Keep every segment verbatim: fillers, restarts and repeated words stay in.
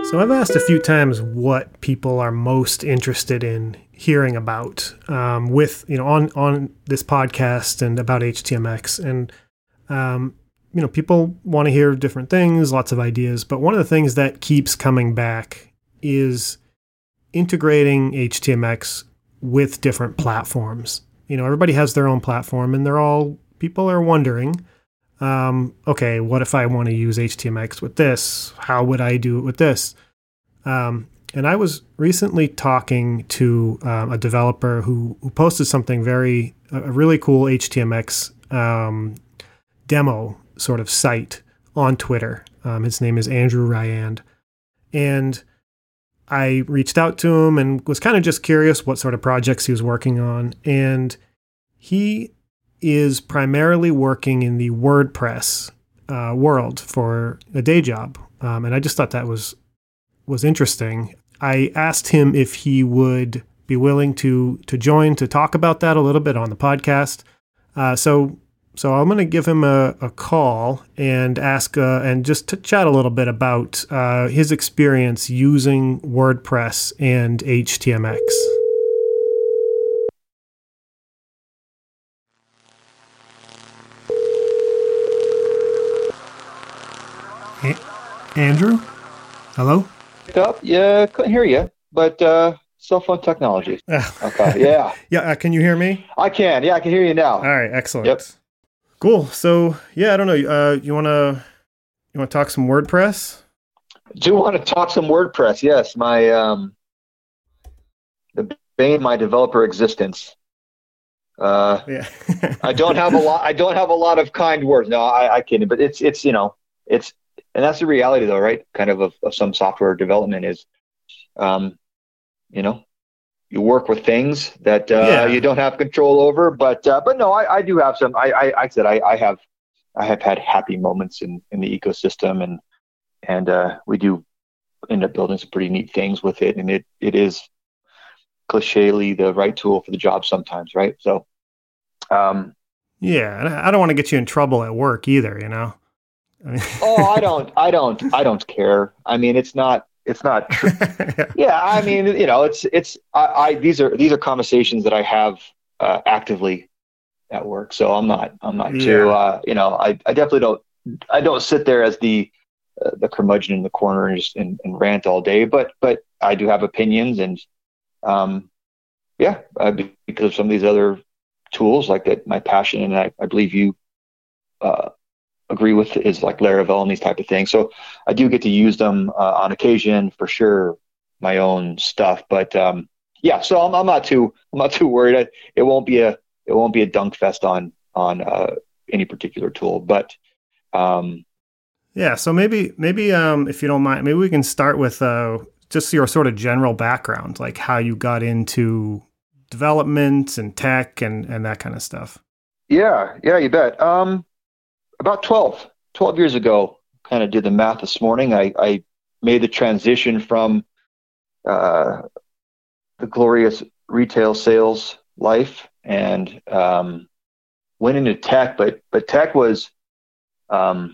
So I've asked a few times what people are most interested in hearing about um, with, you know, on, on this podcast and about H T M X. And, um, you know, people want to hear different things, lots of ideas. But one of the things that keeps coming back is integrating H T M X with different platforms. You know, everybody has their own platform and they're all, people are wondering, um, okay, what if I want to use H T M X with this? How would I do it with this? Um, and I was recently talking to um, a developer who, who posted something very, a really cool H T M X um, demo sort of site on Twitter. Um, his name is Andrew Ryand. And I reached out to him and was kind of just curious what sort of projects he was working on. And he is primarily working in the WordPress uh, world for a day job. Um, and I just thought that was was interesting. I asked him if he would be willing to to join to talk about that a little bit on the podcast. Uh, so so I'm going to give him a, a call and ask uh, and just to chat a little bit about uh, his experience using WordPress and H T M X. Andrew? Hello? Up? Yeah, couldn't hear you, but uh, cell phone technology. Okay, yeah. Yeah, uh, can you hear me? I can. Yeah, I can hear you now. All right, excellent. Yep. Cool. So, yeah, I don't know. Uh, you want to you want to talk some WordPress? Do want to talk some WordPress? Yes, my um, the bane of my developer existence. Uh, yeah. I don't have a lot. I don't have a lot of kind words. No, I, I kidding. But it's it's you know it's. And that's the reality, though, right? Kind of of, of some software development is, um, you know, you work with things that uh, yeah. you don't have control over. But uh, but no, I, I do have some. I I, I said I, I have I have had happy moments in, in the ecosystem, and and uh, we do end up building some pretty neat things with it. And it it is clichély the right tool for the job sometimes, right? So, um, yeah, and I don't want to get you in trouble at work either, you know. I mean oh, I don't, I don't, I don't care. I mean, it's not, it's not true. Yeah, I mean, you know, it's, it's, I, I, these are, these are conversations that I have uh, actively at work. So I'm not, I'm not yeah. too, uh, you know, I, I definitely don't, I don't sit there as the, uh, the curmudgeon in the corner and just and, and rant all day. But, but I do have opinions, and, um, yeah, uh, because of some of these other tools like that, my passion, and I, I believe you, uh. agree with is like Laravel and these type of things. So I do get to use them uh, on occasion for sure, my own stuff. But um, yeah, so I'm, I'm not too I'm not too worried. I, it won't be a it won't be a dunk fest on on uh, any particular tool. But um, yeah, so maybe maybe um, if you don't mind, maybe we can start with uh, just your sort of general background, like how you got into development and tech and and that kind of stuff. Yeah, yeah, you bet. Um, About twelve, twelve years ago, kind of did the math this morning. I, I made the transition from uh, the glorious retail sales life and um, went into tech. But but tech was, um,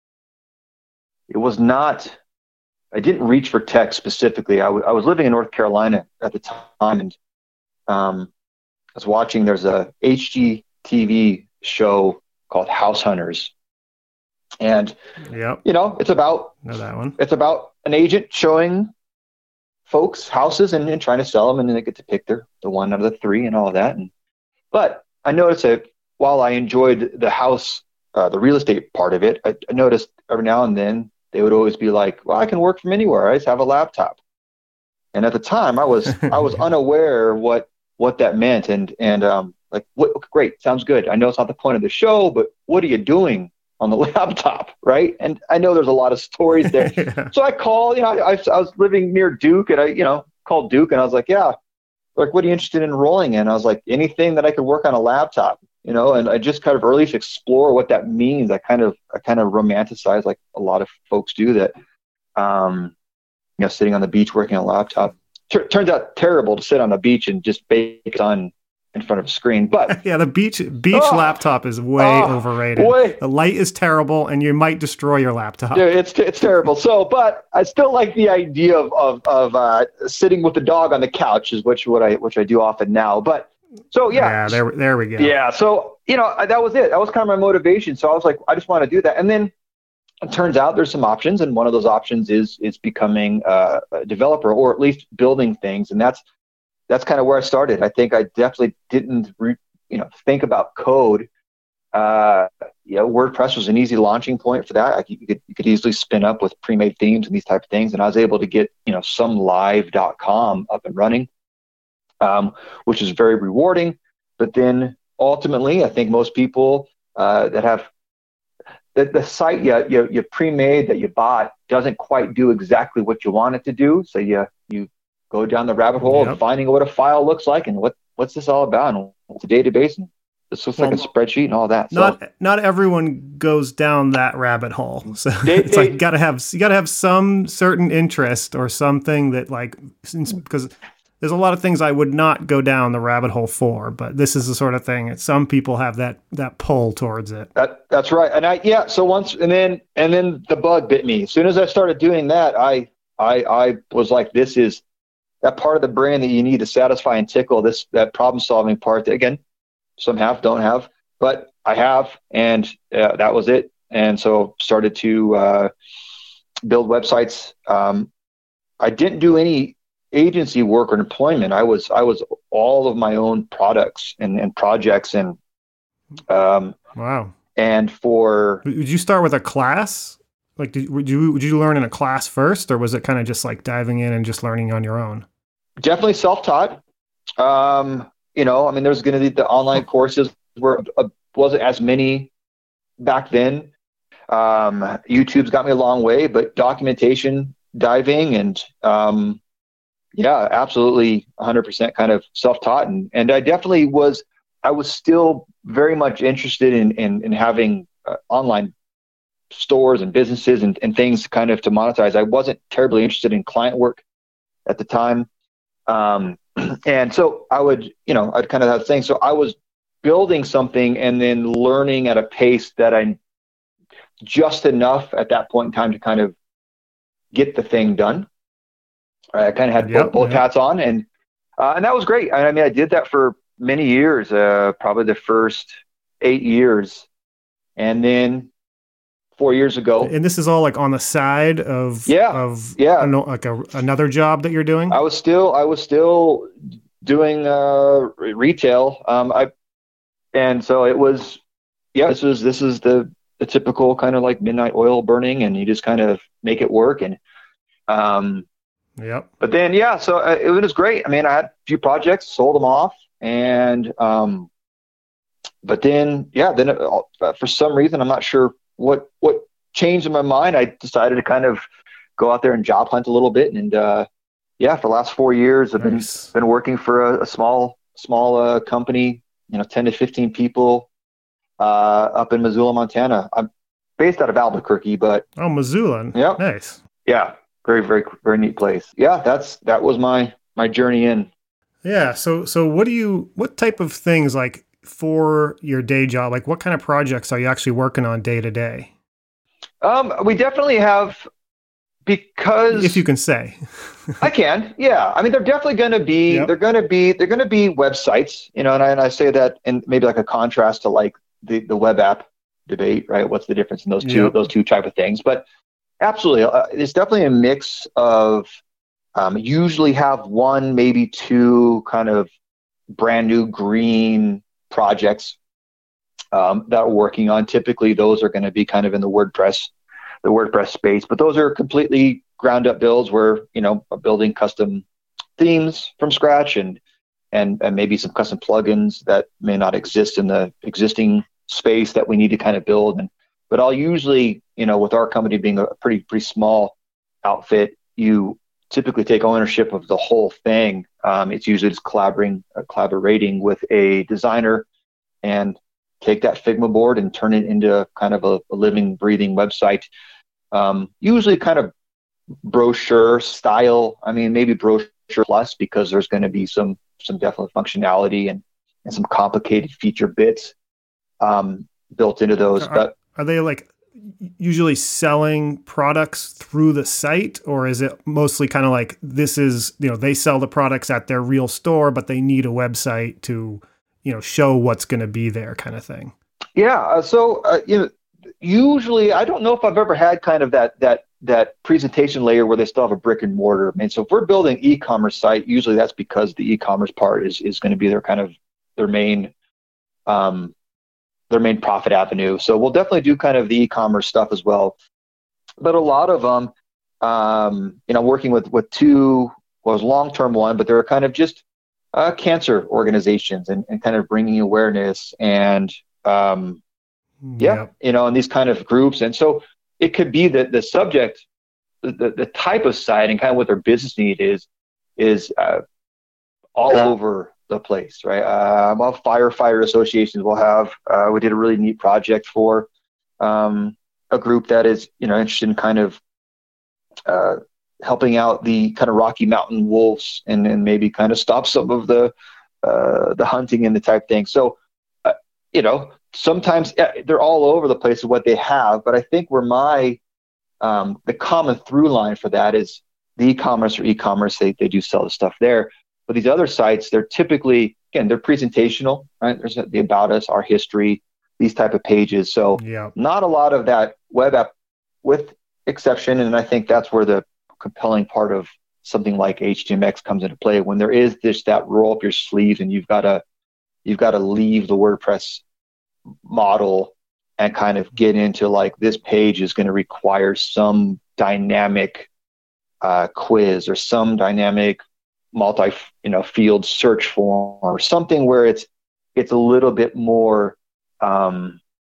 it was not. I didn't reach for tech specifically. I, w- I was living in North Carolina at the time, and um, I was watching. There's a H G T V show called House Hunters. And, yep. you know, it's about, know that one. It's about an agent showing folks houses and, and trying to sell them, and then they get to pick their, the one out of the three and all of that. And, but I noticed that while I enjoyed the house, uh, the real estate part of it, I, I noticed every now and then they would always be like, well, I can work from anywhere. I just have a laptop. And at the time I was, I was unaware what, what that meant. And, and, um, like, what, great, sounds good. I know it's not the point of the show, but what are you doing on the laptop, right? And I know there's a lot of stories there. yeah. So I called, you know, I, I was living near Duke, and I, you know, called Duke, and I was like, yeah, like, what are you interested in enrolling in? I was like, anything that I could work on a laptop, you know, and I just kind of early to explore what that means. I kind of, I kind of romanticize, like a lot of folks do, that, um, you know, sitting on the beach working on a laptop. T- turns out terrible to sit on the beach and just bake on in front of a screen. But yeah, the beach beach oh, laptop is way oh, overrated. Way. The light is terrible, and you might destroy your laptop. Yeah, it's it's terrible. So, but I still like the idea of of, of uh, sitting with the dog on the couch, is which what I which I do often now. But so yeah, yeah, there there we go. Yeah, so you know that was it. That was kind of my motivation. So I was like, I just want to do that, and then it turns out there's some options, and one of those options is is becoming uh, a developer, or at least building things, and that's that's kind of where I started. I think I definitely didn't re, you know think about code. Uh, you know, WordPress was an easy launching point for that. I, you could you could easily spin up with pre-made themes and these type of things, and I was able to get you know some live dot com up and running, um, which is very rewarding. But then ultimately, I think most people uh, that have the, the site you, you you pre-made that you bought doesn't quite do exactly what you want it to do. So you you go down the rabbit hole yep. of finding what a file looks like and what what's this all about and what's a database and this looks well, like a spreadsheet and all that. Not so, not everyone goes down that rabbit hole. So they, it's they, like you gotta have you gotta have some certain interest or something that like because there's a lot of things I would not go down the rabbit hole for, but this is the sort of thing that some people have that that pull towards it. That that's right. And I yeah, so once and then and then the bug bit me. As soon as I started doing that, I I I was like, this is that part of the brain that you need to satisfy and tickle, this that problem solving part that again, some have, don't have, but I have, and uh, that was it. And so started to uh, build websites. Um, I didn't do any agency work or employment. I was I was all of my own products and, and projects and um, wow. And for did you start with a class? Like, did would you would you learn in a class first, or was it kind of just like diving in and just learning on your own? Definitely self-taught. Um, You know, I mean, there's going to be the online courses where uh, wasn't as many back then. Um, YouTube's got me a long way, but documentation, diving, and um, yeah, absolutely, one hundred percent kind of self-taught. And and I definitely was. I was still very much interested in in, in having uh, online stores and businesses and, and things kind of to monetize. I wasn't terribly interested in client work at the time. Um, And so I would, you know, I'd kind of have the thing. So I was building something and then learning at a pace that I just enough at that point in time to kind of get the thing done. I kind of had yep, both, both yep. hats on, and uh, and that was great. I mean, I did that for many years, uh, probably the first eight years, and then four years ago. And this is all like on the side of yeah, of yeah, an, like a, another job that you're doing. I was still I was still doing uh, retail. Um, I and so it was yeah. This was this is the the typical kind of like midnight oil burning, and you just kind of make it work. And um, yep. But then yeah, so uh, it was great. I mean, I had a few projects, sold them off, and um, but then yeah, then it, uh, for some reason I'm not sure. What what changed in my mind? I decided to kind of go out there and job hunt a little bit, and uh, yeah, for the last four years, I've nice. been been working for a, a small small uh, company, you know, ten to fifteen people, uh, up in Missoula, Montana. I'm based out of Albuquerque, but oh, Missoula, yeah, nice, yeah, very very very neat place. Yeah, that's that was my my journey in. Yeah, so so what do you what type of things like? For your day job, like what kind of projects are you actually working on day to day? Um, we definitely have, because if you can say. I can, yeah. I mean, they're definitely going to be, yep. they're going to be, they're going to be websites, you know, and I, and I say that in maybe like a contrast to like the, the web app debate, right? What's the difference in those two, yep. those two type of things? But absolutely, uh, it's definitely a mix of, um, usually have one, maybe two kind of brand new green projects um, that we're working on. Typically, those are going to be kind of in the WordPress, the WordPress space, but those are completely ground up builds where, you know, building custom themes from scratch and, and, and maybe some custom plugins that may not exist in the existing space that we need to kind of build. And, but I'll usually, you know, with our company being a pretty, pretty small outfit, you typically take ownership of the whole thing. Um, it's usually just collaborating, uh, collaborating with a designer and take that Figma board and turn it into kind of a, a living, breathing website. Um, usually kind of brochure style. I mean, maybe brochure plus, because there's going to be some some definite functionality and and some complicated feature bits um, built into those. Are, but are they like usually selling products through the site, or is it mostly kind of like this is, you know, they sell the products at their real store, but they need a website to, you know, show what's going to be there kind of thing? Yeah. Uh, so, uh, you know, usually I don't know if I've ever had kind of that, that, that presentation layer where they still have a brick and mortar. I mean, so if we're building e-commerce site, usually that's because the e-commerce part is, is going to be their kind of their main, um, their main profit avenue. So we'll definitely do kind of the e-commerce stuff as well. But a lot of them, um, you know, working with, with two, well, it was long-term one, but they were kind of just uh, cancer organizations and, and kind of bringing awareness and, um, yeah, Yep. you know, and these kind of groups. And so it could be that the subject, the, the type of site and kind of what their business need is, is uh, all over the place, right? Uh, well, firefighter associations will have, uh, we did a really neat project for um, a group that is, you know, interested in kind of uh, helping out the kind of Rocky Mountain wolves and, and maybe kind of stop some of the, uh, the hunting and the type thing. So, uh, you know, sometimes yeah, they're all over the place of what they have, but I think where my, um, the common through line for that is the e-commerce or e-commerce, they, they do sell the stuff there. But these other sites, they're typically, again, they're presentational, right? There's the about us, our history, these type of pages. So Yeah. not a lot of that web app with exception. And I think that's where the compelling part of something like H T M X comes into play, when there is this, that roll up your sleeves and you've got to, you've got to leave the WordPress model and kind of get into like, this page is going to require some dynamic uh, quiz or some dynamic multi, you know, field search form or something where it's, it's a little bit more, um,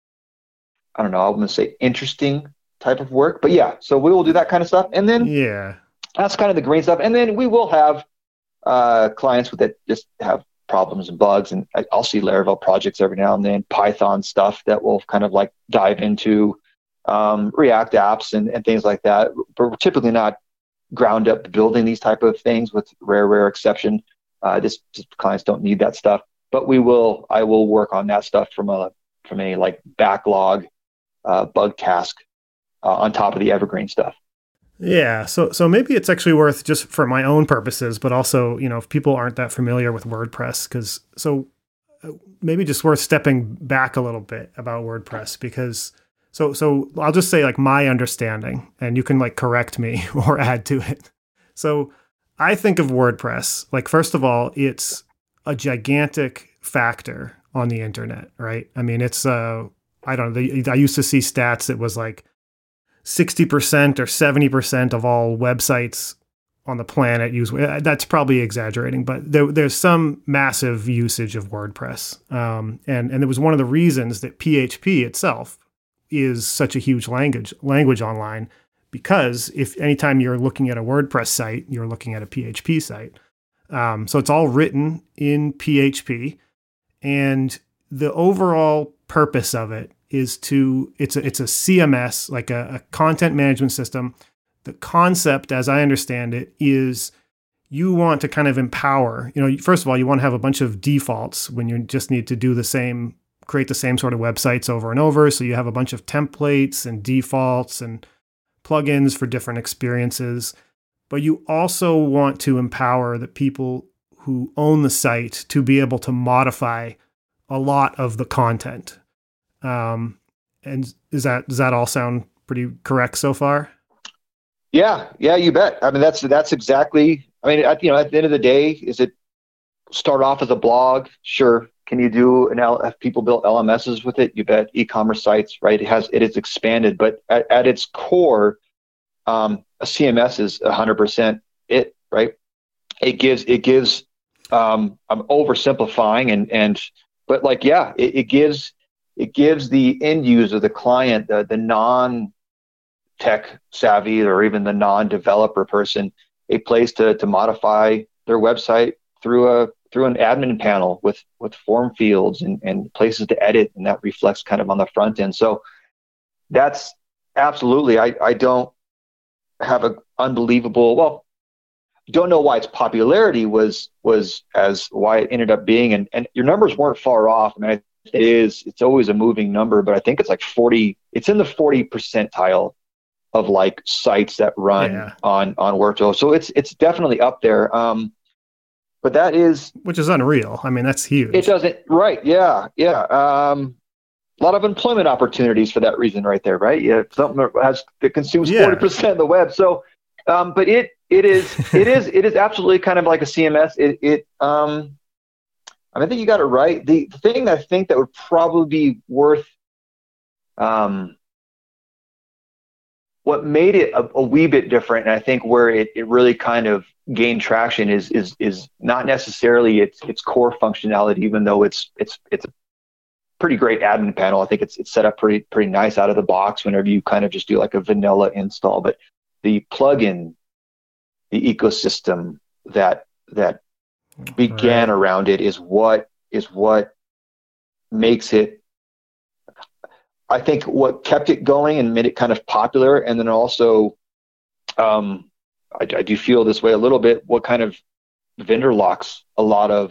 I don't know, I'm going to say interesting type of work, but yeah, so we will do that kind of stuff. And then Yeah. that's kind of the green stuff. And then we will have uh, clients with that just have problems and bugs. And I, I'll see Laravel projects every now and then, Python stuff that will kind of like dive into um, React apps and, and things like that. But we're typically not ground up building these type of things, with rare, rare exception. Uh, just, just clients don't need that stuff, but we will, I will work on that stuff from a, from a like backlog uh, bug task uh, on top of the evergreen stuff. Yeah. So, so maybe it's actually worth, just for my own purposes, but also, you know, if people aren't that familiar with WordPress, because so uh, maybe just worth stepping back a little bit about WordPress, because So, so I'll just say like my understanding, and you can like correct me or add to it. So I think of WordPress, like, first of all, it's a gigantic factor on the internet, right? I mean, it's, uh, I don't know, the, I used to see stats that was like sixty percent or seventy percent of all websites on the planet use, that's probably exaggerating, but there, there's some massive usage of WordPress. Um, and, and it was one of the reasons that P H P itself is such a huge language language online, because if anytime you're looking at a WordPress site, you're looking at a P H P site. Um, so it's all written in P H P, and the overall purpose of it is to, it's a, it's a C M S, like a, a content management system. The concept, as I understand it, is you want to kind of empower, you know, first of all, you want to have a bunch of defaults when you just need to do the same, create the same sort of websites over and over. So you have a bunch of templates and defaults and plugins for different experiences. But you also want to empower the people who own the site to be able to modify a lot of the content. Um, and is that, does that all sound pretty correct so far? Yeah, yeah, you bet. I mean, that's that's exactly. I mean, at, you know, at the end of the day, is it start off as a blog? Sure. Can you do an L? Have people built L M Ss with it? You bet. E-commerce sites, right? It has it is expanded, but at, at its core, um, a C M S is one hundred percent it, right? It gives it gives. Um, I'm oversimplifying, and and but like yeah, it, it gives it gives the end user, the client, the the non tech savvy or even the non-developer person, a place to to modify their website through a through an admin panel with with form fields and, and places to edit, and that reflects kind of on the front end. So that's absolutely, I, I don't have an unbelievable, well, don't know why its popularity was was as why it ended up being, and, and your numbers weren't far off. I mean, it is it's always a moving number, but I think it's like forty. It's in the forty percentile of like sites that run yeah. on on Wordflow. So it's it's definitely up there. Um, but that is which is unreal. I mean, that's huge. It doesn't right. Yeah, yeah. Um, a lot of employment opportunities for that reason, right there. Right. Yeah, something that has that consumes forty yeah. percent of the web. So, um, but it it is it is it is absolutely kind of like a C M S. It it um, I, mean, I think you got it right. The, the thing that I think that would probably be worth um. What made it a, a wee bit different, and I think where it, it really kind of gained traction is is is not necessarily its its core functionality, even though it's it's it's a pretty great admin panel. I think it's it's set up pretty pretty nice out of the box whenever you kind of just do like a vanilla install. But the plugin, the ecosystem that that began right. around it is what is what makes it. I think what kept it going and made it kind of popular, and then also, um, I, I do feel this way a little bit. What kind of vendor locks a lot of,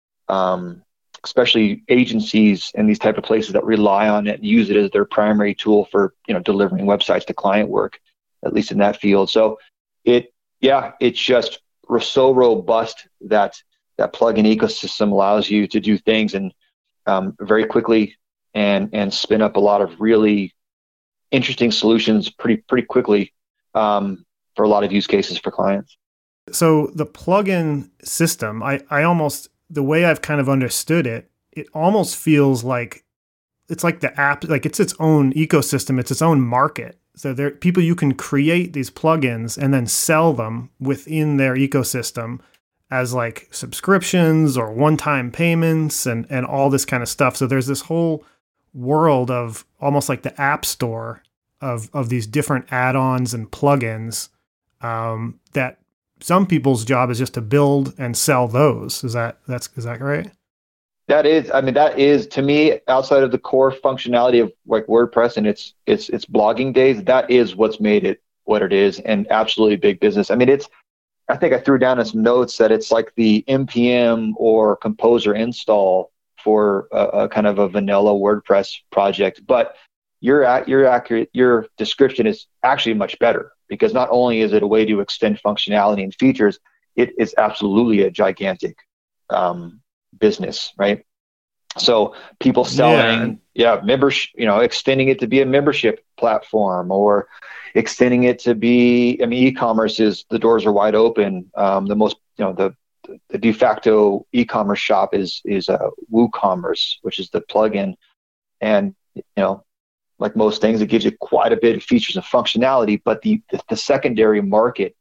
um, especially agencies and these type of places that rely on it and use it as their primary tool for you know delivering websites to client work, at least in that field. So it, yeah, it's just so robust that that plugin ecosystem allows you to do things and um, very quickly. and and spin up a lot of really interesting solutions pretty pretty quickly um, for a lot of use cases for clients. So the plugin system, I, I almost, the way I've kind of understood it, it almost feels like it's like the app, like it's its own ecosystem, it's its own market. So there people, you can create these plugins and then sell them within their ecosystem as like subscriptions or one-time payments and, and all this kind of stuff. So there's this whole world of almost like the app store of of these different add-ons and plugins um, that some people's job is just to build and sell those. Is that that's is that right? That is, I mean, that is to me outside of the core functionality of like WordPress and its its its blogging days. That is what's made it what it is, and absolutely big business. I mean, it's. I think I threw down in some notes that it's like the N P M or Composer install for a, a kind of a vanilla WordPress project. But your your accurate your description is actually much better, because not only is it a way to extend functionality and features, it is absolutely a gigantic um, business, right? So people selling, yeah, yeah members, you know, extending it to be a membership platform or extending it to be, I mean, e-commerce is, the doors are wide open. Um, the most, you know, the, the de facto e-commerce shop is, is uh, WooCommerce, which is the plugin. And, you know, like most things, it gives you quite a bit of features and functionality, but the, the, the secondary market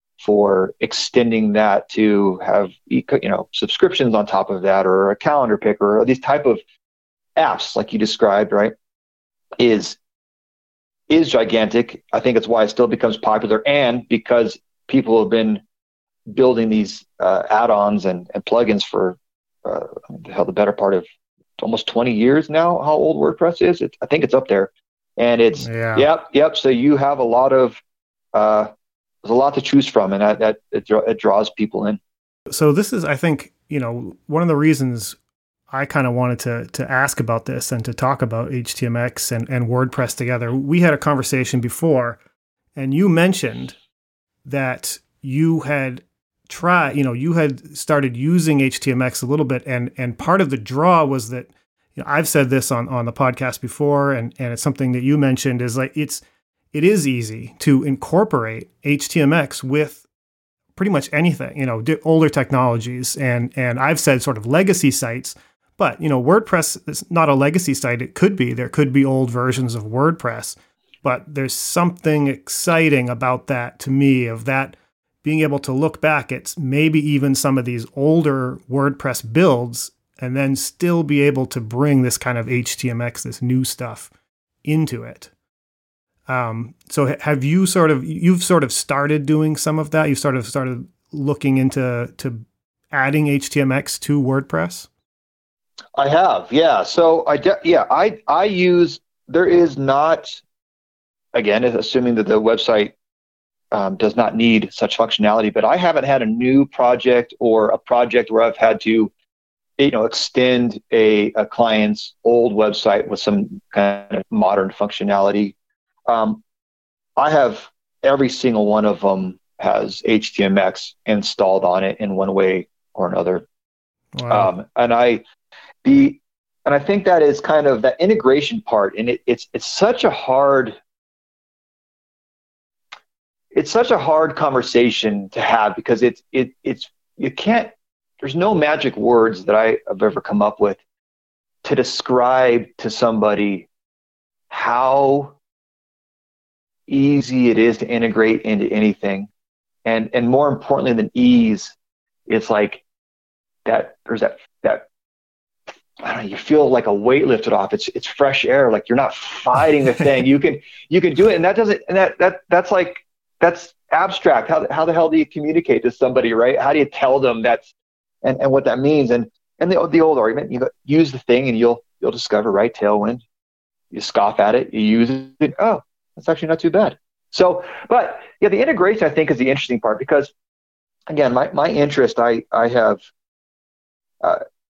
for extending that to have, you know, subscriptions on top of that, or a calendar picker, or these type of apps like you described, right, is is gigantic. I think it's why it still becomes popular, and because people have been building these uh, add-ons and, and plugins for uh, the hell the better part of almost twenty years now. How old WordPress is? It's, I think it's up there, and it's yeah. yep, yep. So you have a lot of uh, there's a lot to choose from, and that, that it, it draws people in. So this is, I think, you know, one of the reasons I kind of wanted to to ask about this and to talk about H T M X and, and WordPress together. We had a conversation before, and you mentioned that you had tried, you know, you had started using H T M X a little bit, and and part of the draw was that, you know, I've said this on, on the podcast before, and, and it's something that you mentioned, is like it's it is easy to incorporate H T M X with pretty much anything, you know, older technologies, and and I've said sort of legacy sites. But, you know, WordPress is not a legacy site. It could be. There could be old versions of WordPress. But there's something exciting about that to me, of that being able to look back at maybe even some of these older WordPress builds and then still be able to bring this kind of H T M X, this new stuff, into it. Um, so have you sort of, you've sort of started doing some of that? You've sort of started looking into to adding H T M X to WordPress? I have, yeah. So I, de- yeah, I, I use, there is not, again, assuming that the website um, does not need such functionality. But I haven't had a new project or a project where I've had to, you know, extend a, a client's old website with some kind of modern functionality. Um, I have every single one of them has H T M X installed on it in one way or another. Wow. Um, and I, the, and I think that is kind of that integration part. And it, it's, it's such a hard, it's such a hard conversation to have because it's, it, it's, you can't, there's no magic words that I have ever come up with to describe to somebody how easy it is to integrate into anything. And, and more importantly than ease, it's like that, there's that, that, I don't know, you feel like a weight lifted off. It's, it's fresh air. Like you're not fighting the thing. You can, you can do it. And that doesn't, and that, that, that's like, that's abstract. How, how the hell do you communicate to somebody, right? How do you tell them that's, and, and what that means? And, and the, the old argument, you go, use the thing and you'll, you'll discover, right? Tailwind. You scoff at it, you use it. Oh, that's actually not too bad. So, but yeah, the integration I think is the interesting part because again, my, my interest, I, I have, uh,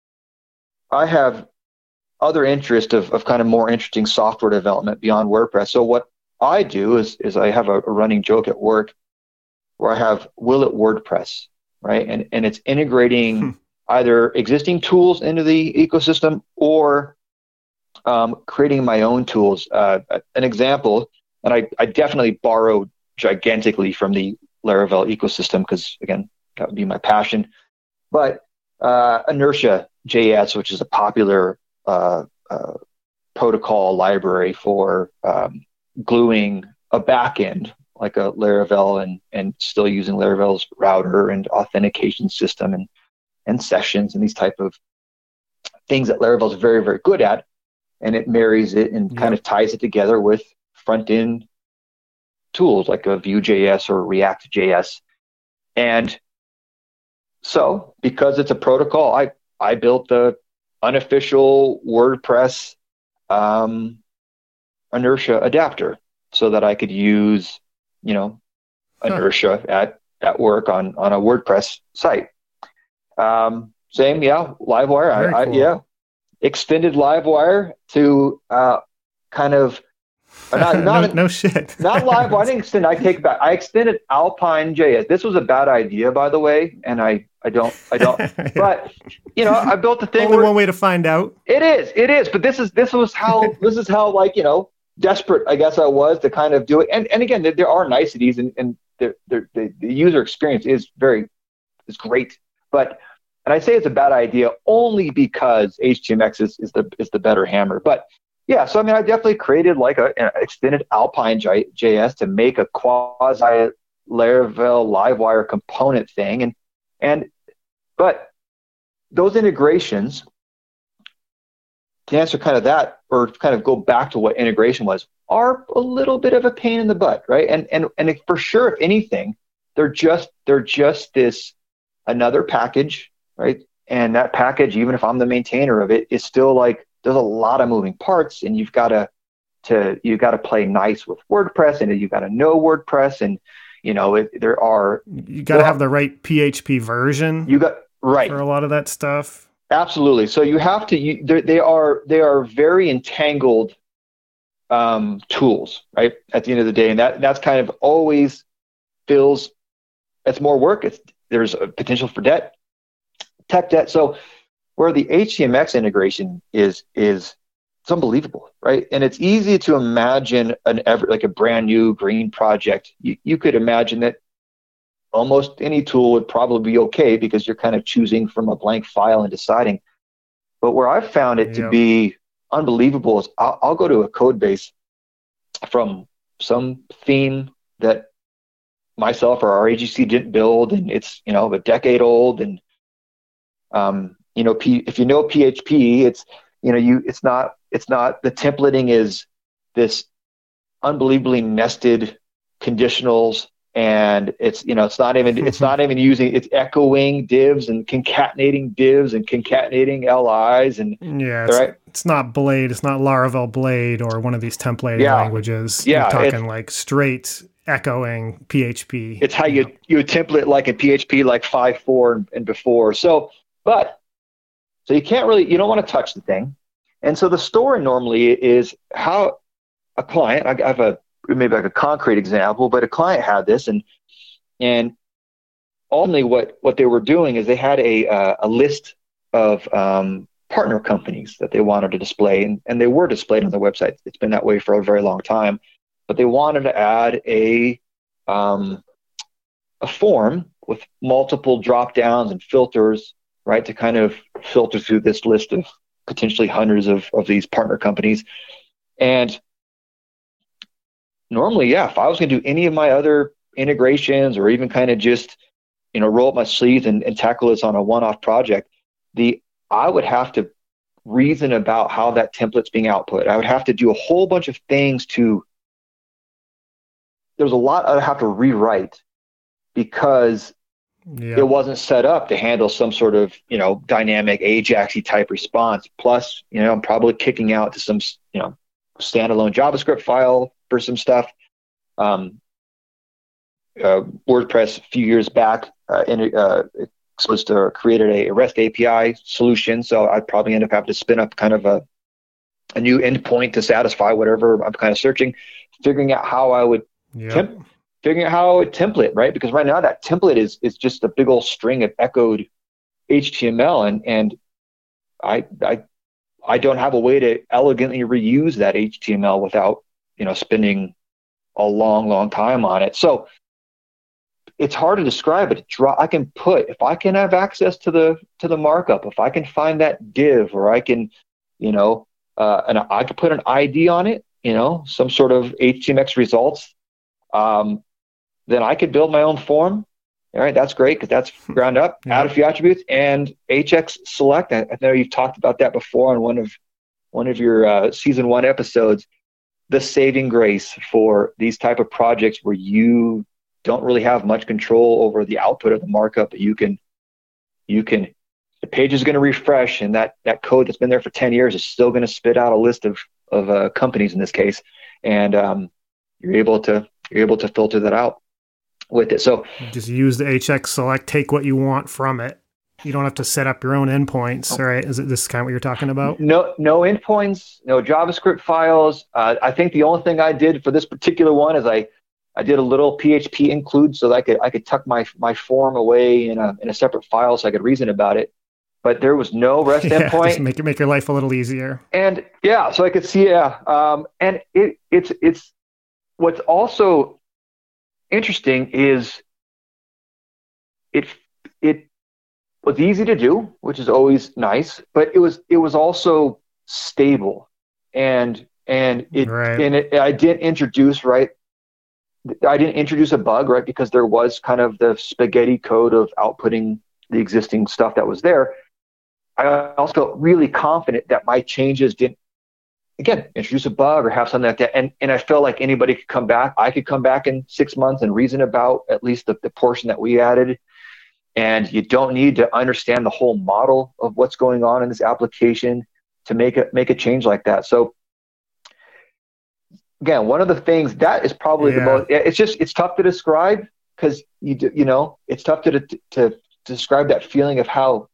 I have other interest of, of kind of more interesting software development beyond WordPress. So what I do is, is I have a, a running joke at work where I have Will It WordPress, right? And, and it's integrating hmm. either existing tools into the ecosystem or um, creating my own tools. Uh, an example, and I, I definitely borrowed gigantically from the Laravel ecosystem because, again, that would be my passion. But uh, Inertia J S, which is a popular uh, uh, protocol library for um, gluing a backend like a Laravel and, and still using Laravel's router and authentication system and, and sessions and these type of things that Laravel is very, very good at. And it marries it and yeah. kind of ties it together with front-end tools like a Vue.js or React.js. And so because it's a protocol, I, I built the unofficial WordPress um, Inertia adapter so that I could use, you know, Inertia huh. at, at work on, on a WordPress site. Um, same, yeah, Livewire. I, I, cool. Yeah, extended Livewire to uh, kind of not, not no, no shit. Not Livewire. I didn't extend. I take it back. I extended Alpine J S. This was a bad idea, by the way, and I, I don't, I don't. yeah. But you know, I built the thing. Only where, one way to find out. It is. It is. But this is this was how this is how like you know desperate I guess I was to kind of do it. And and again, there, there are niceties, and and the, the the user experience is very is great. But and I say it's a bad idea only because H T M X is, is the is the better hammer. But yeah, so I mean, I definitely created like a, an extended Alpine J S to make a quasi Laravel Livewire component thing, and and but those integrations, to answer kind of that, or kind of go back to what integration was, are a little bit of a pain in the butt, right? And and and for sure, if anything, they're just they're just this another package, right? And that package, even if I'm the maintainer of it, is still like there's a lot of moving parts, and you've got to to you got to play nice with WordPress, and you got to know WordPress, and you know it, there are you got to well, have the right P H P version. You got right for a lot of that stuff. Absolutely. So you have to. You, they are they are very entangled um, tools, right? At the end of the day, and that that's kind of always feels it's more work. It's there's a potential for debt, tech debt. So where the H T M X integration is is it's unbelievable, right? And it's easy to imagine an ever like a brand new green project. You you could imagine that almost any tool would probably be okay because you're kind of choosing from a blank file and deciding. But where I've found it yeah. to be unbelievable is I'll, I'll go to a code base from some theme that myself or our A G C didn't build, and it's you know a decade old, and um. You know, P, if you know P H P, it's you know you it's not it's not the templating is this unbelievably nested conditionals, and it's you know it's not even it's not even using it's echoing divs and concatenating divs and concatenating L Is and yeah, it's, right? It's not Blade, it's not Laravel Blade or one of these templating yeah. languages. Yeah, you're talking like straight echoing P H P. It's how you, you template like in P H P, like five point four and, and before. So, but, so you can't really, you don't want to touch the thing. And so the story normally is how a client, I have a, maybe like a concrete example, but a client had this and, and only what, what they were doing is they had a, uh, a list of um, partner companies that they wanted to display, and, and they were displayed on their website. It's been that way for a very long time, but they wanted to add a, um, a form with multiple drop downs and filters, right, to kind of filter through this list of potentially hundreds of, of these partner companies. And normally, yeah, if I was going to do any of my other integrations or even kind of just, you know, roll up my sleeves and, and tackle this on a one-off project, the I would have to reason about how that template's being output. I would have to do a whole bunch of things to, there's a lot I'd have to rewrite because yeah. it wasn't set up to handle some sort of, you know, dynamic Ajax-y type response. Plus, you know, I'm probably kicking out to some, you know, standalone JavaScript file for some stuff. Um, uh, WordPress a few years back uh, in, uh, supposed to created a REST A P I solution, so I'd probably end up having to spin up kind of a a new endpoint to satisfy whatever I'm kind of searching, figuring out how I would yep. temp, figuring out how I would template, right? Because right now that template is is just a big old string of echoed H T M L, and and I I I don't have a way to elegantly reuse that H T M L without, you know, spending a long, long time on it. So it's hard to describe, but draw, I can put, if I can have access to the to the markup, if I can find that div, or I can, you know, uh, and I could put an I D on it, you know, some sort of H T M X results, um, then I could build my own form. All right, that's great because that's ground up. Yeah. Add a few attributes and H X select. I, I know you've talked about that before on one of one of your uh, season one episodes. The saving grace for these type of projects where you don't really have much control over the output of the markup, but you can, you can, the page is going to refresh, and that, that code that's been there for ten years is still going to spit out a list of, of uh, companies in this case. And um, you're able to, you're able to filter that out with it. So just use the H X select, take what you want from it. You don't have to set up your own endpoints, right? Is it this kind of what you're talking about? No, no endpoints, no JavaScript files. Uh, I think the only thing I did for this particular one is I, I did a little P H P include so that I could I could tuck my my form away in a in a separate file so I could reason about it. But there was no REST yeah, endpoint. Just make it make your life a little easier. And yeah, so I could see yeah. Um, and it it's it's what's also interesting is it it was easy to do, which is always nice, but it was it was also stable, and and it right. and it, I didn't introduce right. I didn't introduce a bug, right, because there was kind of the spaghetti code of outputting the existing stuff that was there. I also felt really confident that my changes didn't, again, introduce a bug or have something like that. And and I felt like anybody could come back. I could come back in six months and reason about at least the, the portion that we added. And you don't need to understand the whole model of what's going on in this application to make a, make a change like that. So, again, one of the things that is probably yeah. the most, it's just, it's tough to describe because you do, you know, it's tough to, to, to describe that feeling of how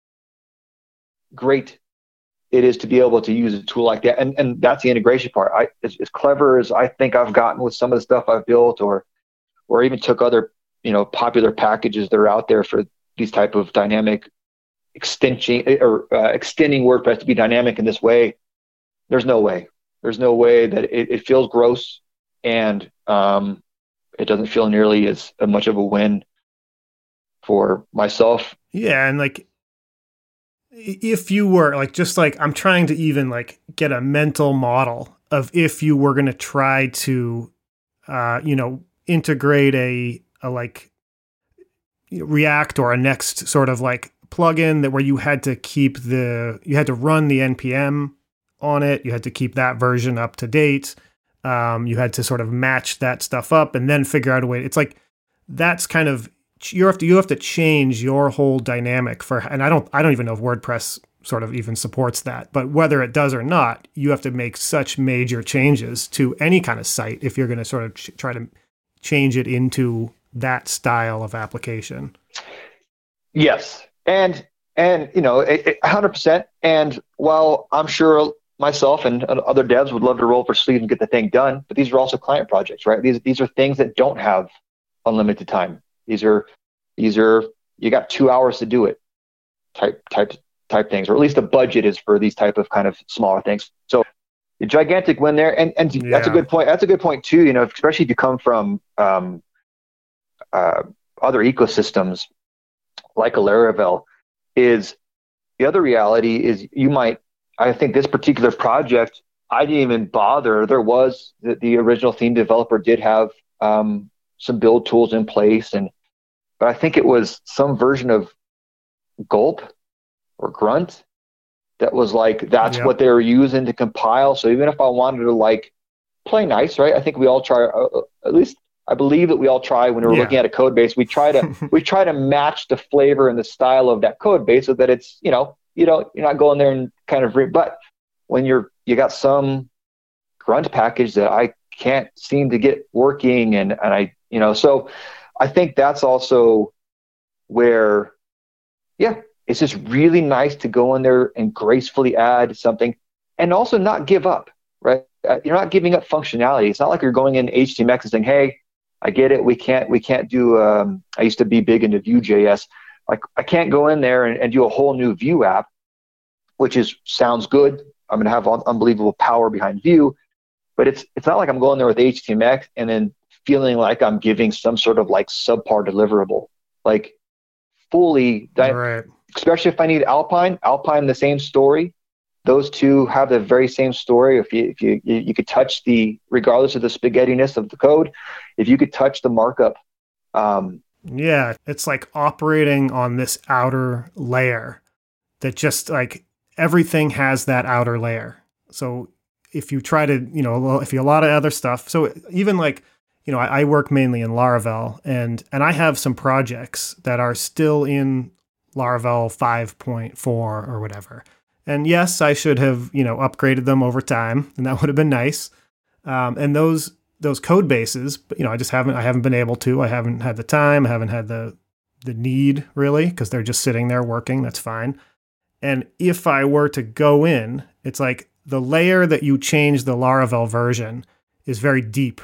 great it is to be able to use a tool like that. And, and that's the integration part. I, as, as clever as I think I've gotten with some of the stuff I've built, or, or even took other, you know, popular packages that are out there for these type of dynamic extension or uh, extending WordPress to be dynamic in this way. There's no way. There's no way that it, it feels gross, and um, it doesn't feel nearly as, as much of a win for myself. Yeah, and like, if you were like, just like, I'm trying to even like get a mental model of if you were going to try to, uh, you know, integrate a, a like React or a Next sort of like plugin that where you had to keep the, you had to run the N P M on it. You had to keep that version up to date. Um, you had to sort of match that stuff up and then figure out a way. It's like, that's kind of, you have to, you have to change your whole dynamic for, and I don't, I don't even know if WordPress sort of even supports that, but whether it does or not, you have to make such major changes to any kind of site if you're going to sort of try to change it into that style of application. Yes. And, and, you know, a hundred percent. And while I'm sure myself and other devs would love to roll up their sleeves and get the thing done, but these are also client projects, right? These, these are things that don't have unlimited time. These are, these are, you got two hours to do it type, type, type things, or at least the budget is for these type of kind of smaller things. So a gigantic win there. And, and yeah. that's a good point. That's a good point too, you know, especially if you come from, um, uh, other ecosystems like a Laravel, is the other reality is you might, I think this particular project, I didn't even bother. There was the, the original theme developer did have um, some build tools in place, and but I think it was some version of Gulp or Grunt that was like that's yep. what they were using to compile. So even if I wanted to like play nice, right? I think we all try. Uh, at least I believe that we all try when we're yeah. looking at a code base. We try to we try to match the flavor and the style of that code base so that it's you know you know you're not going there and kind of re- but when you're you got some grunt package that I can't seem to get working and and I you know so I think that's also where yeah it's just really nice to go in there and gracefully add something and also not give up, right? You're not giving up functionality. It's not like you're going in H T M L and saying, hey, I get it. We can't, we can't do, um, I used to be big into Vue.js. Like I can't go in there and, and do a whole new Vue app, which is, sounds good. I'm going to have un- unbelievable power behind Vue, but it's, it's not like I'm going there with H T M L and then feeling like I'm giving some sort of like subpar deliverable, like fully, di- right. especially if I need Alpine, Alpine, the same story. Those two have the very same story. If you if you you could touch the, regardless of the spaghettiness of the code, if you could touch the markup. Um, yeah, it's like operating on this outer layer that just like everything has that outer layer. So if you try to, you know, if you a lot of other stuff. So even like, you know, I, I work mainly in Laravel and and I have some projects that are still in Laravel five point four or whatever. And yes, I should have, you know, upgraded them over time, and that would have been nice. Um, and those those code bases, but you know, I just haven't I haven't been able to. I haven't had the time. I haven't had the the need really, because they're just sitting there working. That's fine. And if I were to go in, it's like the layer that you change the Laravel version is very deep,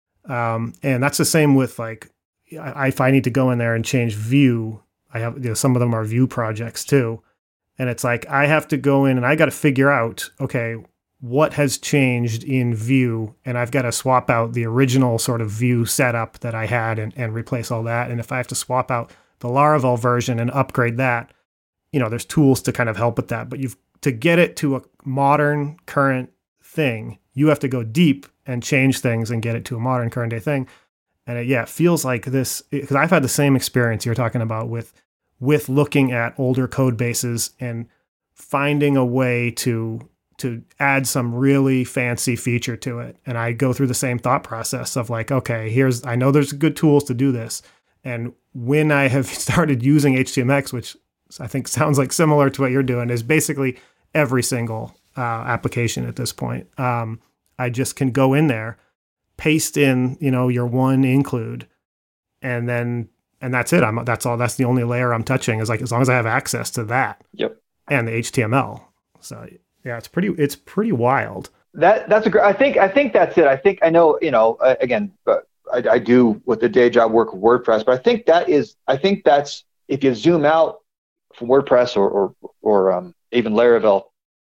um, and that's the same with like I, if I need to go in there and change Vue, I have you know, some of them are Vue projects too. And it's like, I have to go in and I got to figure out, okay, what has changed in Vue? And I've got to swap out the original sort of Vue setup that I had and, and replace all that. And if I have to swap out the Laravel version and upgrade that, you know, there's tools to kind of help with that. But you've to get it to a modern current thing, you have to go deep and change things and get it to a modern current day thing. And it, yeah, it feels like this, because I've had the same experience you're talking about with with looking at older code bases and finding a way to to add some really fancy feature to it. And I go through the same thought process of like, okay, here's, I know there's good tools to do this. And when I have started using H T M L, which I think sounds like similar to what you're doing, is basically every single uh, application at this point. Um, I just can go in there, paste in, you know, your one include, and then And that's it. I'm that's all. That's the only layer I'm touching. Is like as long as I have access to that. Yep. And the H T M L. So yeah, it's pretty. It's pretty wild. That that's a great. I think I think that's it. I think I know. You know. Uh, again, but I, I do with the day job work with WordPress. But I think that is. I think that's if you zoom out from WordPress or or or um, even Laravel,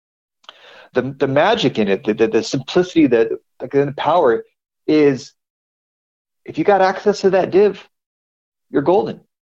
the the magic in it, the the, the simplicity, the the power is if you got access to that div, you're golden,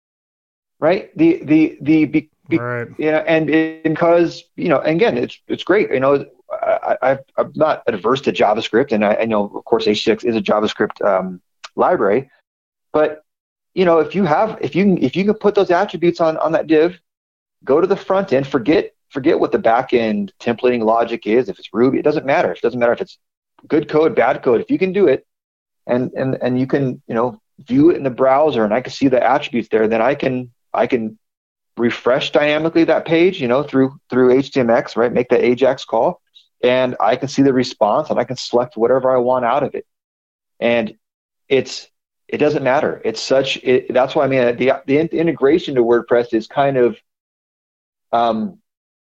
right? The the the be, be, right. you know, and it, because you know, and again, it's it's great. You know, I, I I'm not adverse to JavaScript, and I, I know of course H T X is a JavaScript um, library, but you know, if you have if you if you can put those attributes on on that div, go to the front end. Forget forget what the back end templating logic is. If it's Ruby, it doesn't matter. It doesn't matter if it's good code, bad code. If you can do it, and and and you can you know. view it in the browser and I can see the attributes there, then I can I can refresh dynamically that page, you know, through through H T M L, right? Make the Ajax call, and I can see the response and I can select whatever I want out of it. And it's it doesn't matter. It's such, it, that's why I mean, the, the integration to WordPress is kind of, um,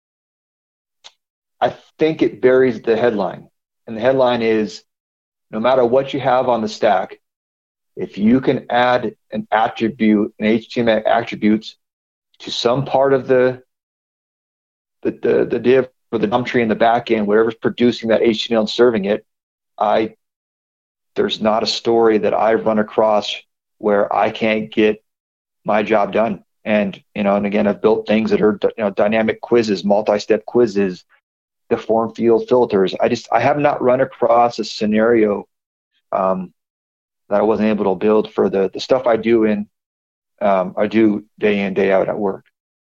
I think it buries the headline. And the headline is, no matter what you have on the stack, if you can add an attribute, an H T M L attributes to some part of the the the, the div or the D O M tree in the back end, whatever's producing that H T M L and serving it, I there's not a story that I've run across where I can't get my job done. And you know, and again, I've built things that are you know dynamic quizzes, multi-step quizzes, the form field filters. I just I have not run across a scenario um, that I wasn't able to build for the the stuff I do in um, I do day in day out at work.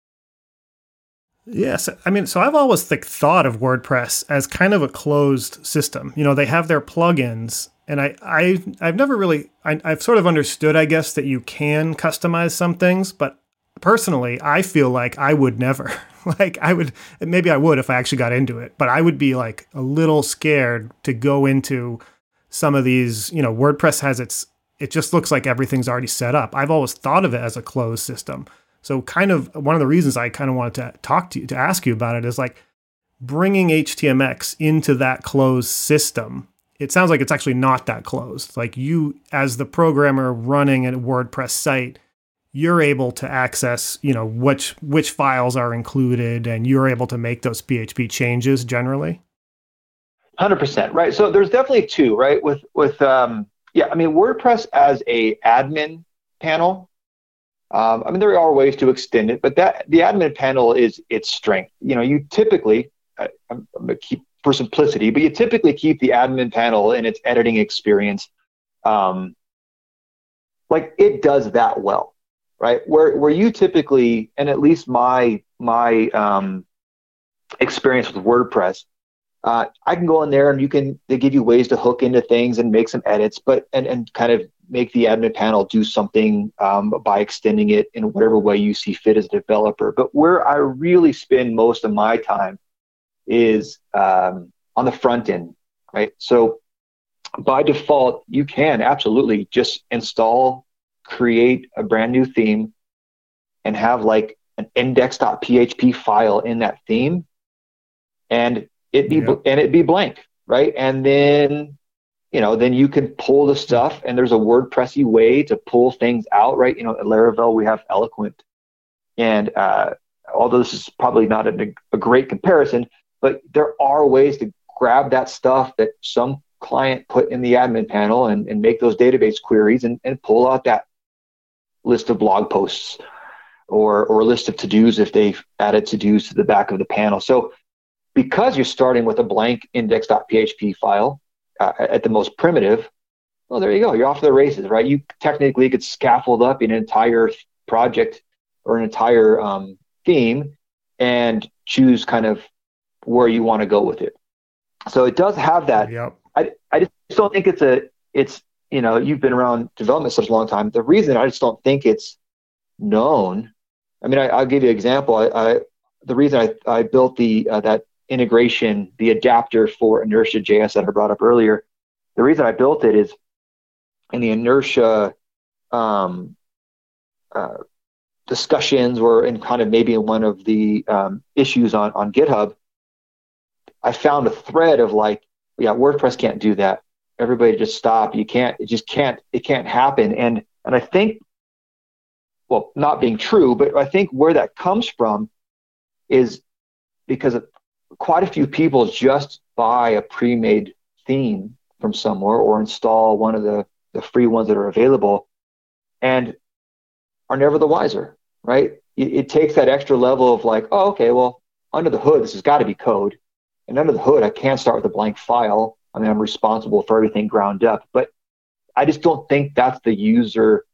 Yes, I mean, so I've always like thought of WordPress as kind of a closed system. You know, they have their plugins, and I, I I've never really I, I've sort of understood, I guess, that you can customize some things, but personally, I feel like I would never. Like I would, maybe I would if I actually got into it, but I would be like a little scared to go into some of these. You know, WordPress has its. It just looks like everything's already set up. I've always thought of it as a closed system. So kind of one of the reasons I kind of wanted to talk to you, to ask you about it is like bringing H T M X into that closed system. It sounds like it's actually not that closed. Like you, as the programmer running a WordPress site, you're able to access, you know, which which files are included, and you're able to make those P H P changes generally. one hundred percent, right? So there's definitely two, right? With with um, yeah, I mean WordPress as a admin panel. Um, I mean, there are ways to extend it, but that the admin panel is its strength. You know, you typically, I, I'm, I'm going to keep for simplicity, but you typically keep the admin panel in its editing experience. Um, like it does that well, right? Where where you typically, and at least my my um, experience with WordPress, uh, I can go in there and you can they give you ways to hook into things and make some edits, but and and kind of make the admin panel do something um, by extending it in whatever way you see fit as a developer. But where I really spend most of my time is um, on the front end, right? So by default, you can absolutely just install, create a brand new theme and have like an index.php file in that theme and it be, yeah. and it be blank, right? And then you know, then you can pull the stuff, and there's a WordPressy way to pull things out, right? You know, at Laravel, we have Eloquent. And uh, although this is probably not a, a great comparison, but there are ways to grab that stuff that some client put in the admin panel and, and make those database queries and, and pull out that list of blog posts or, or a list of to-dos if they've added to-dos to the back of the panel. So because you're starting with a blank index.php file, Uh, at the most primitive, well, there you go. You're off to the races, right? You technically could scaffold up an entire project or an entire um, theme and choose kind of where you want to go with it. So it does have that. Yep. I, I just don't think it's a, it's, you know, you've been around development such a long time. The reason I just don't think it's known, I mean, I, I'll give you an example. I, I the reason I, I built the, uh, that integration, the adapter for Inertia J S that I brought up earlier. The reason I built it is in the Inertia um, uh, discussions or in kind of maybe in one of the um, issues on, on GitHub, I found a thread of like, yeah, WordPress can't do that. Everybody just stop. You can't, it just can't, it can't happen. And, and I think, well, not being true, but I think where that comes from is because of, quite a few people just buy a pre-made theme from somewhere or install one of the, the free ones that are available and are never the wiser, right? It, it takes that extra level of like, oh, okay, well, under the hood, this has got to be code. And under the hood, I can't start with a blank file. I mean, I'm responsible for everything ground up. But I just don't think that's the user.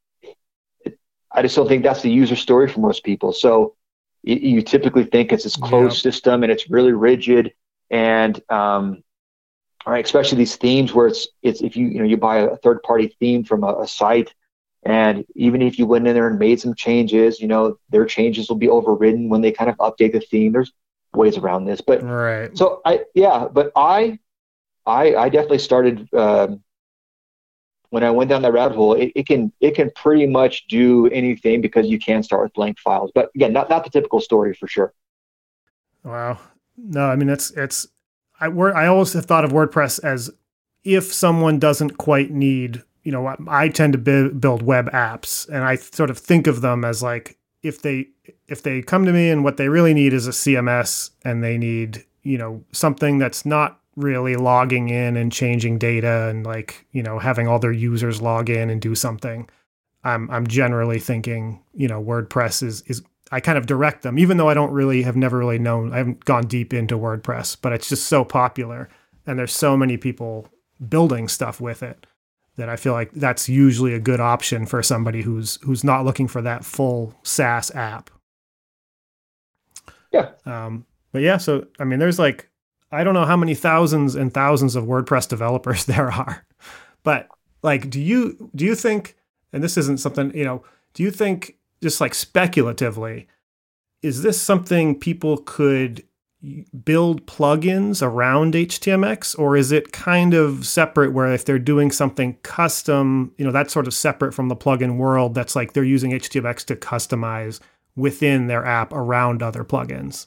I just don't think that's the user story for most people. So you typically think it's this closed yep. system and it's really rigid and um, all right, especially these themes where it's it's if you you know you buy a third party theme from a, a site and even if you went in there and made some changes, you know their changes will be overridden when they kind of update the theme. There's ways around this, but right. So I yeah, but I I I definitely started um, when I went down that rabbit hole, it, it can it can pretty much do anything because you can start with blank files. But again, not not the typical story for sure. Wow. No, I mean it's it's I word I always have thought of WordPress as if someone doesn't quite need, you know, I tend to b- build web apps, and I sort of think of them as like if they if they come to me and what they really need is a C M S, and they need, you know, something that's not really logging in and changing data and like, you know, having all their users log in and do something. I'm I'm generally thinking, you know, WordPress is is I kind of direct them, even though I don't really have never really known, I haven't gone deep into WordPress, but it's just so popular and there's so many people building stuff with it that I feel like that's usually a good option for somebody who's who's not looking for that full SaaS app. Yeah. Um, but yeah, so I mean, there's like, I don't know how many thousands and thousands of WordPress developers there are, but like, do you do you think, and this isn't something, you know, do you think just like speculatively, is this something people could build plugins around H T M X, or is it kind of separate where if they're doing something custom, you know, that's sort of separate from the plugin world, that's like they're using H T M X to customize within their app around other plugins?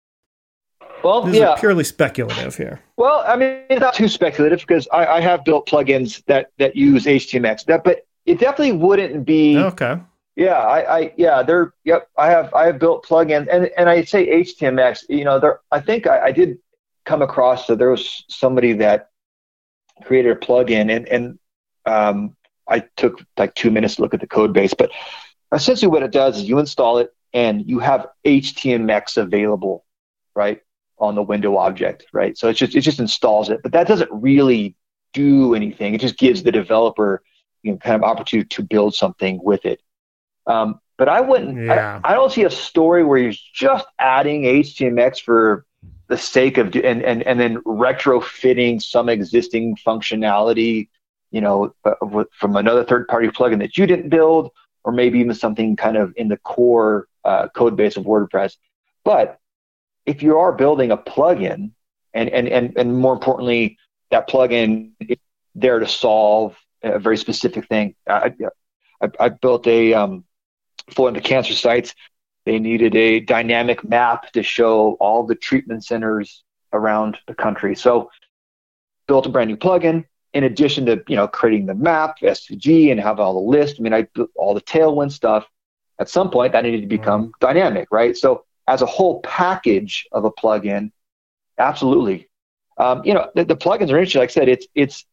Well, this yeah, is purely speculative here. Well, I mean, it's not too speculative because I, I have built plugins that that use H T M X, that, but it definitely wouldn't be. Okay. Yeah, I, I yeah, they're yep. I have I have built plugins, and and I say H T M X. You know, there. I think I, I did come across that there was somebody that created a plugin, and and um, I took like two minutes to look at the code base, but essentially what it does is you install it and you have H T M X available, right, on the window object, right? So it's just it just installs it, but that doesn't really do anything. It just gives the developer, you know, kind of opportunity to build something with it. Um, but I wouldn't, yeah. I, I don't see a story where you're just adding H T M X for the sake of, and, and, and then retrofitting some existing functionality, you know, uh, from another third party plugin that you didn't build, or maybe even something kind of in the core uh, code base of WordPress. But if you are building a plugin, and, and, and, and more importantly, that plugin is there to solve a very specific thing. I, I, I built a, um, for the cancer sites, they needed a dynamic map to show all the treatment centers around the country. So built a brand new plugin in addition to, you know, creating the map, S V G, and have all the list. I mean, I built all the Tailwind stuff. At some point, that needed to become mm-hmm. dynamic, right? So as a whole package of a plugin, absolutely. Um, you know, the, the plugins are interesting. Like I said, it's it's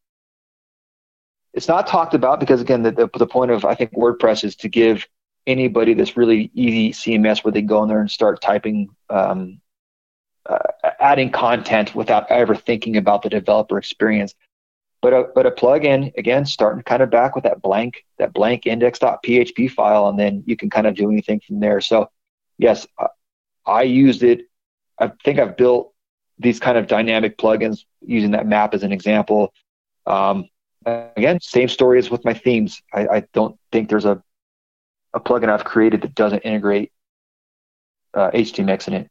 it's not talked about because, again, the, the the point of, I think, WordPress is to give anybody this really easy C M S where they go in there and start typing, um, uh, adding content without ever thinking about the developer experience. But a, but a plugin, again, starting kind of back with that blank, that blank index.php file, and then you can kind of do anything from there. So yes, I used it. I think I've built these kind of dynamic plugins using that map as an example. Um, again, same story as with my themes. I, I don't think there's a a plugin I've created that doesn't integrate uh, H T M X in it.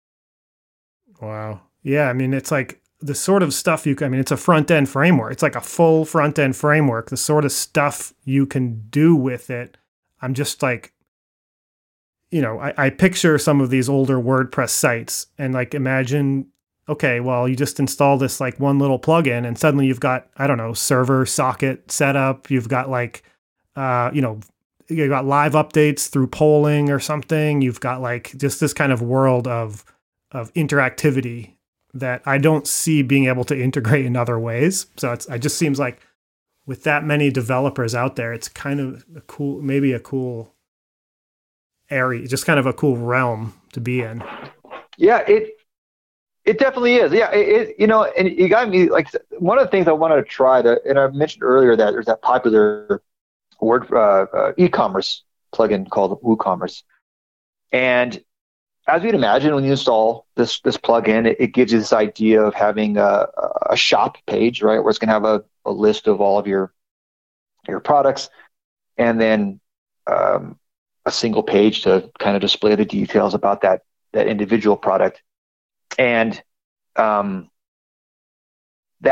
Wow. Yeah. I mean, it's like the sort of stuff you can, I mean, it's a front end framework. It's like a full front end framework, the sort of stuff you can do with it. I'm just like, you know, I, I picture some of these older WordPress sites and like, imagine, okay, well, you just install this like one little plugin and suddenly you've got, I don't know, server socket setup. You've got like, uh, you know, you got live updates through polling or something. You've got like just this kind of world of of interactivity that I don't see being able to integrate in other ways. So it's, it just seems like with that many developers out there, it's kind of a cool, maybe a cool area, just kind of a cool realm to be in. Yeah, it it definitely is. Yeah, it, it you know, and you got me like one of the things I wanted to try to, and I mentioned earlier that there's that popular word uh, uh, e-commerce plugin called WooCommerce, and as you'd imagine, when you install this this plugin, it, it gives you this idea of having a, a shop page, right, where it's going to have a, a list of all of your your products, and then um, a single page to kind of display the details about that that individual product, and um, that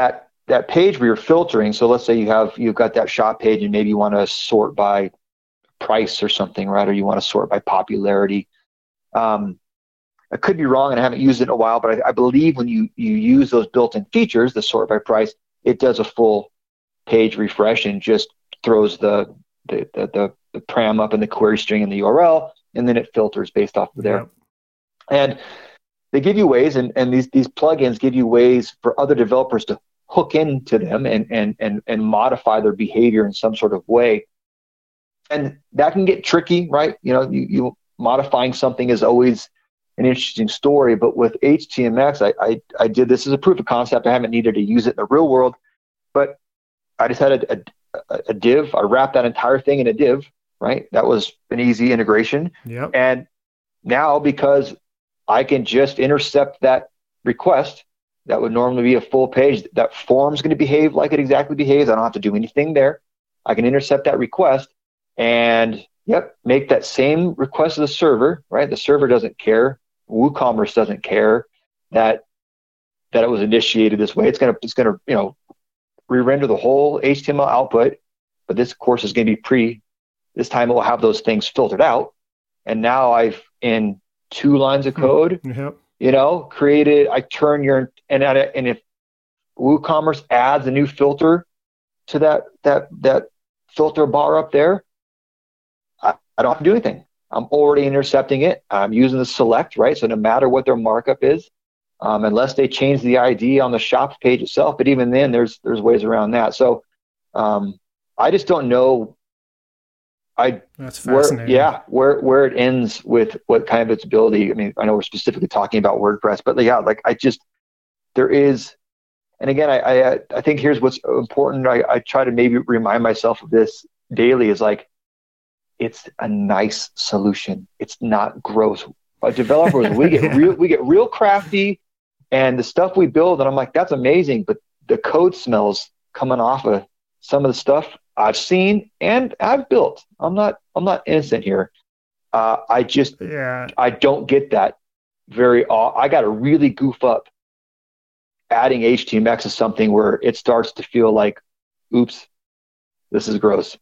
that page where you're filtering. So let's say you have, you've got that shop page and maybe you want to sort by price or something, right? Or you want to sort by popularity. Um, I could be wrong and I haven't used it in a while, but I, I believe when you, you use those built-in features, the sort by price, it does a full page refresh and just throws the, the, the, the, the param up in the query string in the U R L, and then it filters based off of there. Yep. And they give you ways, and, and these, these plugins give you ways for other developers to hook into them and, and, and, and modify their behavior in some sort of way. And that can get tricky, right? You know, you, you modifying something is always an interesting story, but with H T M X, I, I, I did this as a proof of concept. I haven't needed to use it in the real world, but I just had a, a, a div. I wrapped that entire thing in a div, right? That was an easy integration. Yep. And now, because I can just intercept that request, that would normally be a full page, that form's going to behave like it exactly behaves. I don't have to do anything there. I can intercept that request and, yep, make that same request to the server, right? The server doesn't care. WooCommerce doesn't care that that it was initiated this way. It's gonna it's gonna you know re-render the whole H T M L output, but this of course is gonna be pre. This time it will have those things filtered out, and now I've in two lines of code, yep. you know, created. I turn your and and if WooCommerce adds a new filter to that that that filter bar up there, I, I don't have to do anything. I'm already intercepting it. I'm using the select, right? So no matter what their markup is, um, unless they change the I D on the shop page itself, but even then, there's there's ways around that. So um, I just don't know. I That's fascinating. Where, yeah, where where it ends with what kind of its ability. I mean, I know we're specifically talking about WordPress, but yeah, like I just there is, and again, I I, I think here's what's important. I, I try to maybe remind myself of this daily is like, it's a nice solution. It's not gross. But developers, we get yeah. real, we get real crafty, and the stuff we build, and I'm like, that's amazing. But the code smells coming off of some of the stuff I've seen and I've built. I'm not, I'm not innocent here. Uh, I just, yeah. I don't get that very. I got to really goof up adding H T M X to something where it starts to feel like, oops, this is gross.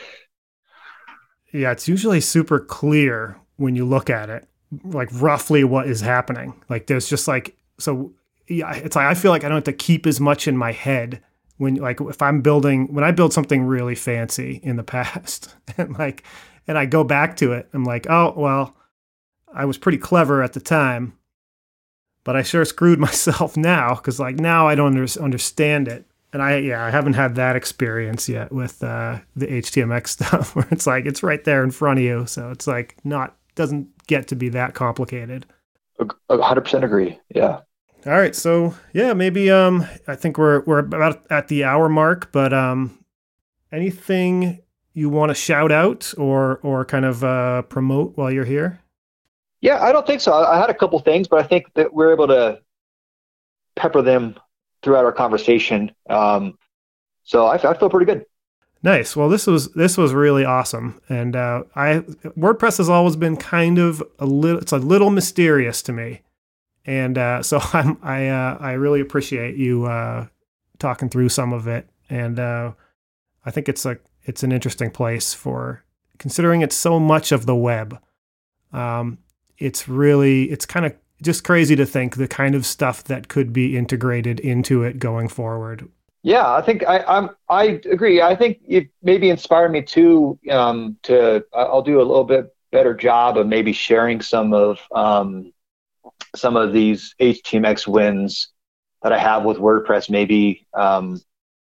Yeah, it's usually super clear when you look at it, like roughly what is happening. Like there's just like, so yeah, it's like, I feel like I don't have to keep as much in my head when, like, if I'm building, when I build something really fancy in the past and like, and I go back to it, I'm like, oh, well, I was pretty clever at the time, but I sure screwed myself now. Cause like now I don't under- understand it. And I, yeah, I haven't had that experience yet with uh, the H T M X stuff where it's like, it's right there in front of you. So it's like not, doesn't get to be that complicated. A hundred percent agree. Yeah. All right. So yeah, maybe, um, I think we're, we're about at the hour mark, but um, anything you want to shout out or, or kind of uh, promote while you're here? Yeah, I don't think so. I had a couple things, but I think that we're able to pepper them throughout our conversation. Um, so I, I feel pretty good. Nice. Well, this was, this was really awesome. And uh, I, WordPress has always been kind of a little, it's a little mysterious to me. And uh, so I'm, I, uh, I really appreciate you uh, talking through some of it. And uh, I think it's a, it's an interesting place for, considering it's so much of the web. Um, it's really, it's kind of just crazy to think the kind of stuff that could be integrated into it going forward. Yeah, I think I, I'm. I agree. I think it maybe inspired me too. Um, to I'll do a little bit better job of maybe sharing some of um, some of these H T M X wins that I have with WordPress. Maybe um,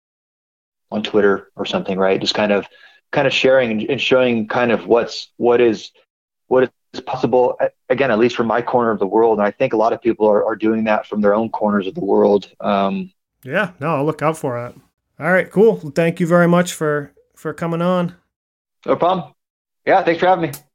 on Twitter or something, right? Just kind of, kind of sharing and showing kind of what's what is what is possible. Again, at least from my corner of the world, and I think a lot of people are, are doing that from their own corners of the world. Um, Yeah, no, I'll look out for it. All right, cool. Well, thank you very much for, for coming on. No problem. Yeah, thanks for having me.